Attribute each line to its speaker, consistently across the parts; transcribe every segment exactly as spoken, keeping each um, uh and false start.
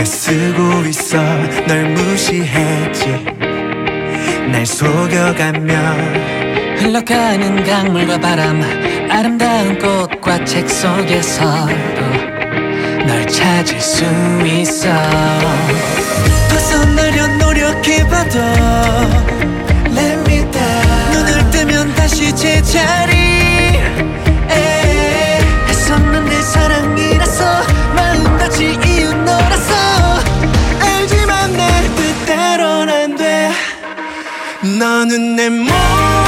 Speaker 1: 애쓰고 있어 널 무시했지 날 속여가며
Speaker 2: 흘러가는 강물과 바람 아름다운 꽃과 책 속에서도 널 찾을 수 있어
Speaker 1: 벗어나려 노력해봐도 Let me down 눈을 뜨면 다시 제자리 했었는데 사랑이라서 마음 다치 이유 너라서 알지만 내 뜻대로는 안 돼 너는 내 모든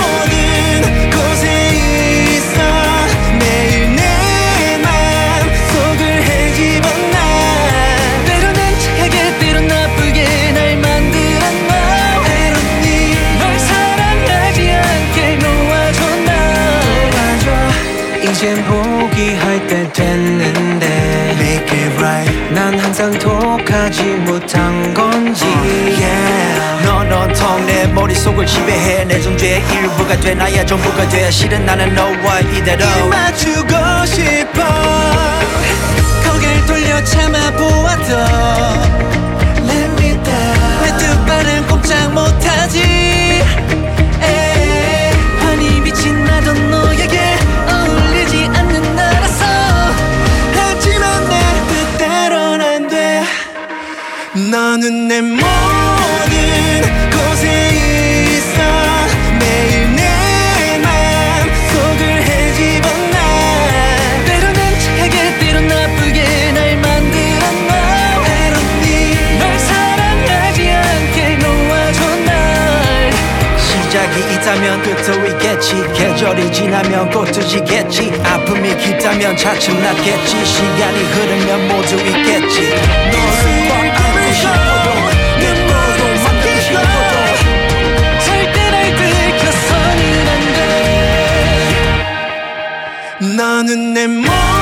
Speaker 1: 곳에 있어 매일 내 맘속을 헤집어 놔
Speaker 2: 때로는 착하게 때론 나쁘게 날 만들어 놔
Speaker 1: 때로니
Speaker 2: 널 사랑하지 않게 놓아줘 날
Speaker 1: 도와줘
Speaker 2: 이젠 포기할 때 됐는데
Speaker 1: Make it right
Speaker 2: 난 항상 독하지 못한 건지
Speaker 1: uh, yeah.
Speaker 3: 넌 온통 내 머릿속을 지배해 내 존재의 일부가 돼 나야 전부가 돼 실은 나는 너와 이대로
Speaker 1: 맞추고 싶어 고개를 돌려 참아보아도 Let me down 왜 두 발은 꼼짝 못하지 에이, 환히 빛이 나던 너에게 어울리지 않는 나라서 하지만 내 뜻대로는 안 돼 너는 내 모든 곳에 있어 매일 내 맘속을 헤집어 놔
Speaker 2: 때로는 착하게 때론 나쁘게 날 만들어 놔
Speaker 1: 때로니
Speaker 2: 널 사랑하지 않게 놓아줘 날
Speaker 3: 시작이 있다면 끝도 있겠지 계절이 지나면 꽃도 지겠지 아픔이 깊다면 차츰 낫겠지 시간이 흐르면 모두 있겠지 너를 꽉 안고 싶어도 내 너로 만들고 싶어도
Speaker 2: 절대 날 들켜서는 안돼
Speaker 1: 너는 내 모든